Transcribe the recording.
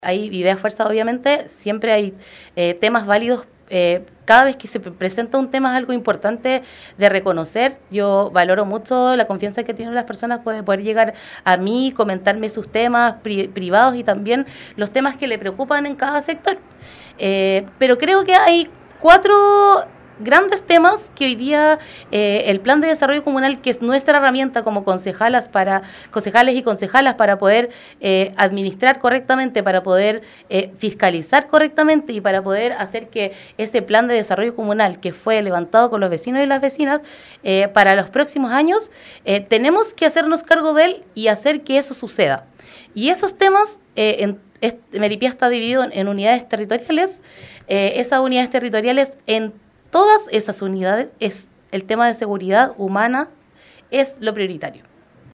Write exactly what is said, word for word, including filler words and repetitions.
Hay ideas fuerzas, obviamente, siempre hay eh, temas válidos. Eh, cada vez que se presenta un tema es algo importante de reconocer. Yo valoro mucho la confianza que tienen las personas para poder llegar a mí, comentarme sus temas pri privados y también los temas que le preocupan en cada sector. Eh, pero creo que hay cuatro grandes temas que hoy día eh, el Plan de Desarrollo Comunal, que es nuestra herramienta como concejalas para concejales y concejalas para poder eh, administrar correctamente, para poder eh, fiscalizar correctamente y para poder hacer que ese Plan de Desarrollo Comunal que fue levantado con los vecinos y las vecinas eh, para los próximos años, eh, tenemos que hacernos cargo de él y hacer que eso suceda. Y esos temas, eh, en, es, Melipilla está dividido en, en unidades territoriales. Eh, esas unidades territoriales, en todas esas unidades, es el tema de seguridad humana es lo prioritario.